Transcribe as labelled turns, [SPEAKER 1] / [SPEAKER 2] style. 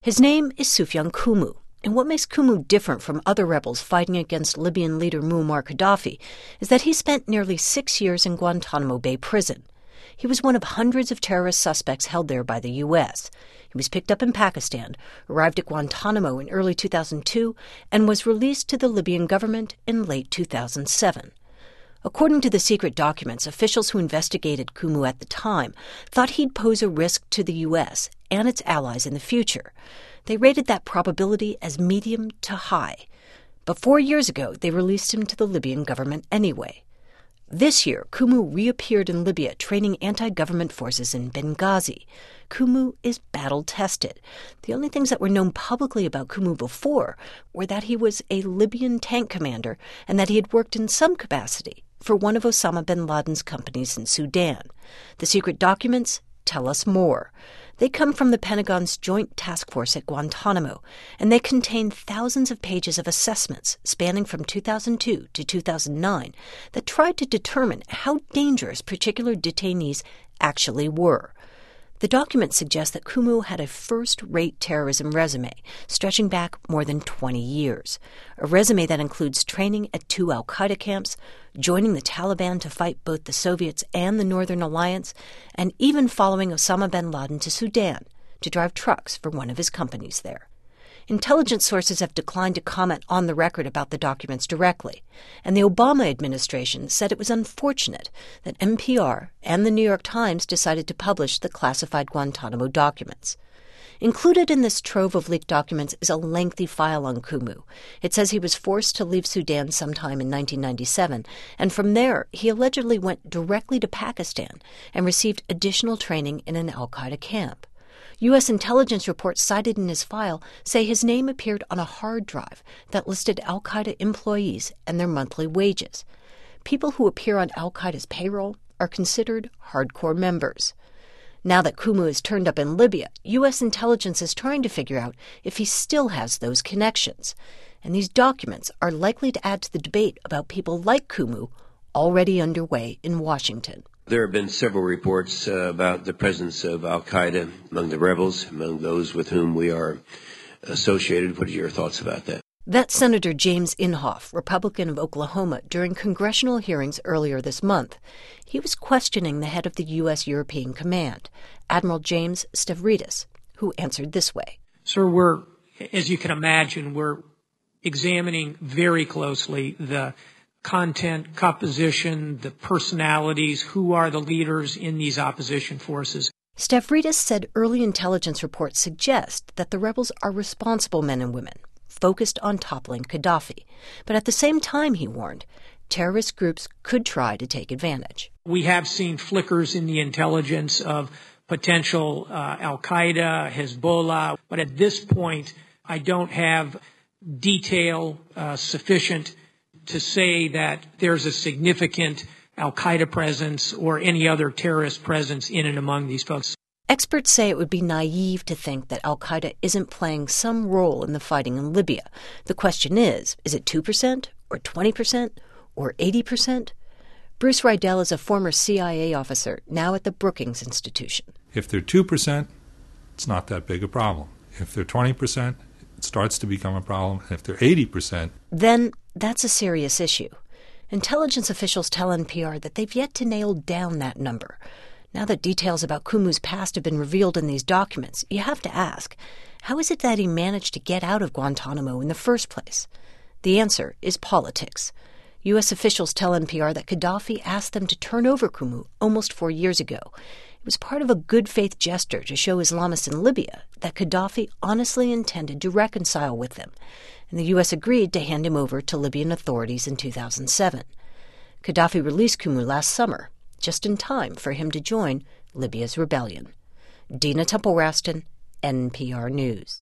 [SPEAKER 1] His name is Soufiane Koumu, and what makes Koumu different from other rebels fighting against Libyan leader Muammar Gaddafi is that he spent nearly 6 years in Guantanamo Bay prison. He was one of hundreds of terrorist suspects held there by the U.S. He was picked up in Pakistan, arrived at Guantanamo in early 2002, and was released to the Libyan government in late 2007. According to the secret documents, officials who investigated Koumu at the time thought he'd pose a risk to the U.S. and its allies in the future. They rated that probability as medium to high. But 4 years ago, they released him to the Libyan government anyway. This year, Koumu reappeared in Libya training anti-government forces in Benghazi. Koumu is battle-tested. The only things that were known publicly about Koumu before were that he was a Libyan tank commander and that he had worked in some capacity for one of Osama bin Laden's companies in Sudan. The secret documents tell us more. They come from the Pentagon's Joint Task Force at Guantanamo, and they contain thousands of pages of assessments spanning from 2002 to 2009 that tried to determine how dangerous particular detainees actually were. The documents suggest that Koumu had a first-rate terrorism resume stretching back more than 20 years, a resume that includes training at 2 al-Qaeda camps, joining the Taliban to fight both the Soviets and the Northern Alliance, and even following Osama bin Laden to Sudan to drive trucks for one of his companies there. Intelligence sources have declined to comment on the record about the documents directly, and the Obama administration said it was unfortunate that NPR and the New York Times decided to publish the classified Guantanamo documents. Included in this trove of leaked documents is a lengthy file on Koumu. It says he was forced to leave Sudan sometime in 1997, and from there he allegedly went directly to Pakistan and received additional training in an al-Qaeda camp. U.S. intelligence reports cited in his file say his name appeared on a hard drive that listed al-Qaeda employees and their monthly wages. People who appear on al-Qaeda's payroll are considered hardcore members. Now that Koumu is turned up in Libya, U.S. intelligence is trying to figure out if he still has those connections. And these documents are likely to add to the debate about people like Koumu already underway in Washington.
[SPEAKER 2] There have been several reports about the presence of al-Qaeda among the rebels, among those with whom we are associated. What are your thoughts about that?
[SPEAKER 1] That's Senator James Inhofe, Republican of Oklahoma, during congressional hearings earlier this month. He was questioning the head of the U.S. European Command, Admiral James Stavridis, who answered this way.
[SPEAKER 3] Sir, as you can imagine, we're examining very closely the content, composition, the personalities, who are the leaders in these opposition forces.
[SPEAKER 1] Stavridis said early intelligence reports suggest that the rebels are responsible men and women, focused on toppling Gaddafi. But at the same time, he warned, terrorist groups could try to take advantage.
[SPEAKER 3] We have seen flickers in the intelligence of potential al-Qaeda, Hezbollah, but at this point, I don't have detail sufficient to say that there's a significant al-Qaeda presence or any other terrorist presence in and among these folks.
[SPEAKER 1] Experts say it would be naive to think that al-Qaeda isn't playing some role in the fighting in Libya. The question is it 2% or 20% or 80%? Bruce Riedel is a former CIA officer, now at the Brookings Institution.
[SPEAKER 4] If they're 2%, it's not that big a problem. If they're 20%, it starts to become a problem. And if they're 80%,
[SPEAKER 1] then that's a serious issue. Intelligence officials tell NPR that they've yet to nail down that number. Now that details about Koumu's past have been revealed in these documents, you have to ask, how is it that he managed to get out of Guantanamo in the first place? The answer is politics. U.S. officials tell NPR that Gaddafi asked them to turn over Koumu almost 4 years ago. It was part of a good-faith gesture to show Islamists in Libya that Gaddafi honestly intended to reconcile with them, and the U.S. agreed to hand him over to Libyan authorities in 2007. Gaddafi released Koumu last summer, just in time for him to join Libya's rebellion. Dina Temple-Raston, NPR News.